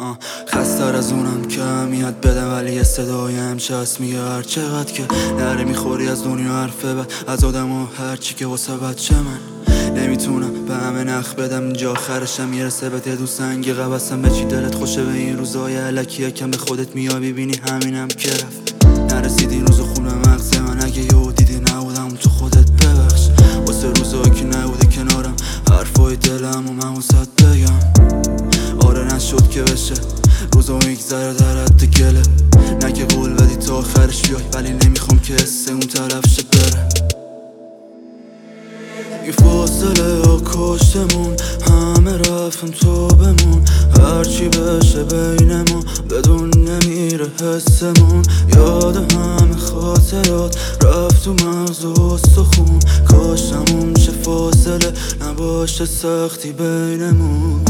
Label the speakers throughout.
Speaker 1: خستر از اونم که اهمیت بدم، ولی یه صدای همچست میگه هر چقدر که نره میخوری از دنیا حرف بد از آدم و هرچی که واسه بچه من نمیتونم به همه نخ بدم. اینجا آخرشم میرسه به دو سنگ قبستم. به چی دلت خوشه به این روزای علکی یکم به خودت میای ببینی همینم که رفت. نرسید این روز خونه مغز من، اگه یهو دیدی نبودم تو خودت ببخش. واسه روزایی که نبوده کنارم حرفای دلم و من واسات بگم. آره نشد که بشه روزا میگذره در حد گله، نه که قول بدی تا آخرش بیای، ولی نمیخوام که حس اون طرف شه بره. این فاصله ها کشتمون، همه رفتن تو بمون. هرچی بشه بین ما بدون نمیره حسمون. یاد همه خاطرات رفت تو مغز و استخون. کاش تموم شه فاصله نباشه سختی بینمون.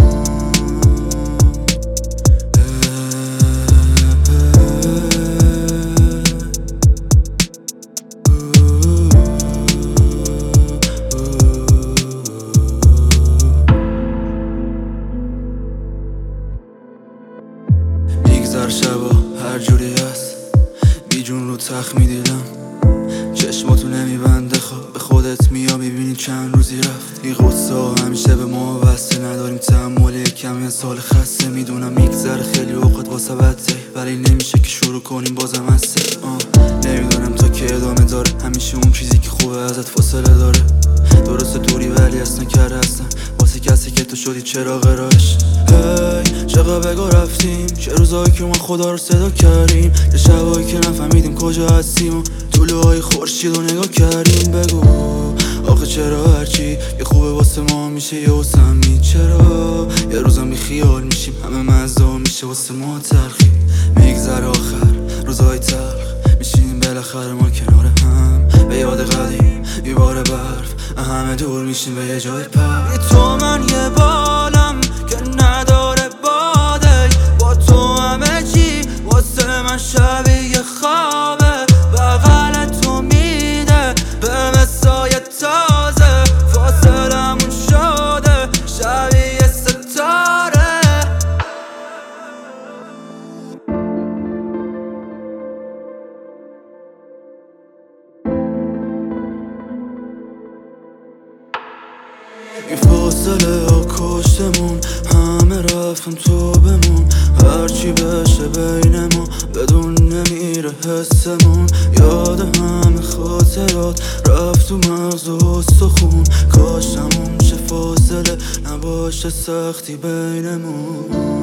Speaker 1: میگذر شبا هر جوری هست بی جون رو تخت میدیدم. چشماتو نمیبنده خواب به خودت میا میبینی چند روزی رفت. این قصه ها همیشه به ما بسته، نداریم تحمل کمی از سال خسته. میدونم میگذر خیلی اوقات واسه بده، ولی نمیشه که شروع کنیم بازم هسته. نمیدونم تا که ادامه داره، همیشه اون چیزی که خوبه ازت فاصله داره. درسته دوری ولی اصلا کرده هستن واسه کسی که تو شدی چراغ راهش. هی چقدر بگو رفتیم، چه روزایی که ما خدا رو صدا کردیم، چه شبایی که نفهمیدیم کجا هستیم و طلوعای خورشید رو نگاه کردیم. بگو آخه چرا هرچی یه خوبه واسه ما میشه یه واسه همین؟ چرا یه روزا خیال میشیم همه مزدا میشه واسه ما تلخی؟ میگذر آخر روزای تلخ میشینیم بالاخره ما کنار هم، به یاد قدیم میباره برف همه دور میشیم به یه جای پر. تو من یه بالم که نداره باده، با تو همه چی واسه من شبیه خوابه. بغل تو میده به مسای تازه، فاصلمون شده شبیه ستاره. این فاصله ها کشتمون، همه رفتن تو بمون. هرچی بشه بین ما بدون نمیره حسمون. یاد همه خاطرات رفت تو مغز و استخون. کاش تموم شه فاصله نباشه سختی بینمون.